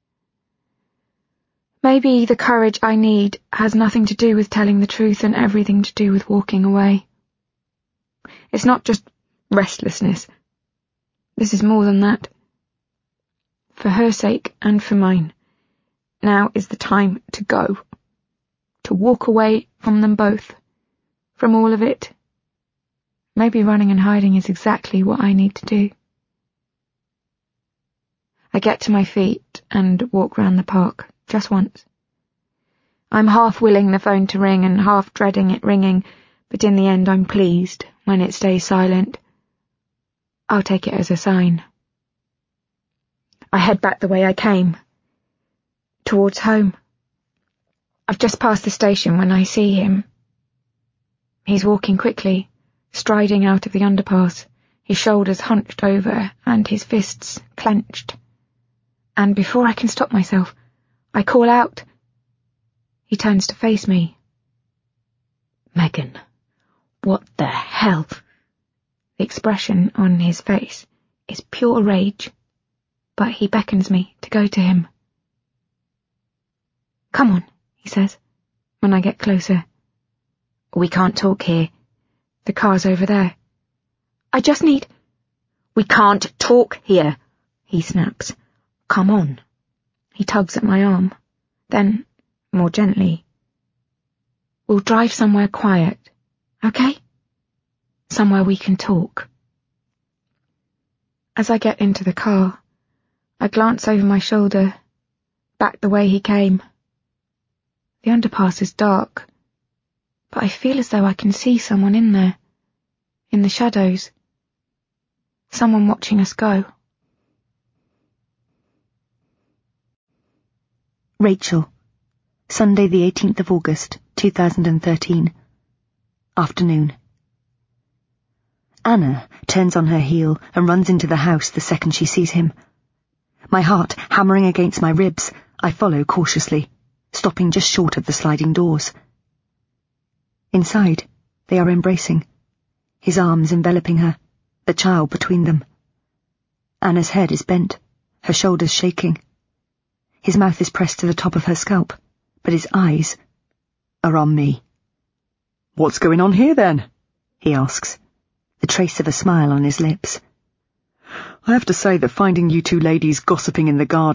Maybe the courage I need has nothing to do with telling the truth and everything to do with walking away. It's not just restlessness. This is more than that. For her sake and for mine, now is the time to go. To walk away from them both. From all of it. Maybe running and hiding is exactly what I need to do. I get to my feet and walk round the park, just once. I'm half willing the phone to ring and half dreading it ringing, but in the end I'm pleased when it stays silent. I'll take it as a sign. I head back the way I came, towards home. I've just passed the station when I see him. He's walking quickly, striding out of the underpass, his shoulders hunched over and his fists clenched. And before I can stop myself, I call out. He turns to face me. Megan, what the hell? The expression on his face is pure rage, but he beckons me to go to him. Come on, he says, when I get closer. We can't talk here. The car's over there. I just need... We can't talk here, he snaps. Come on. He tugs at my arm. Then, more gently. We'll drive somewhere quiet, okay? Somewhere we can talk. As I get into the car, I glance over my shoulder, back the way he came. The underpass is dark, but I feel as though I can see someone in there, in the shadows. Someone watching us go. Rachel, Sunday the eighteenth of August, two thousand thirteen. Afternoon. Anna turns on her heel and runs into the house the second she sees him. My heart hammering against my ribs, I follow cautiously, stopping just short of the sliding doors. Inside, they are embracing, his arms enveloping her, the child between them. Anna's head is bent, her shoulders shaking. His mouth is pressed to the top of her scalp, but his eyes are on me. "What's going on here, then?" he asks, the trace of a smile on his lips. "I have to say that finding you two ladies gossiping in the garden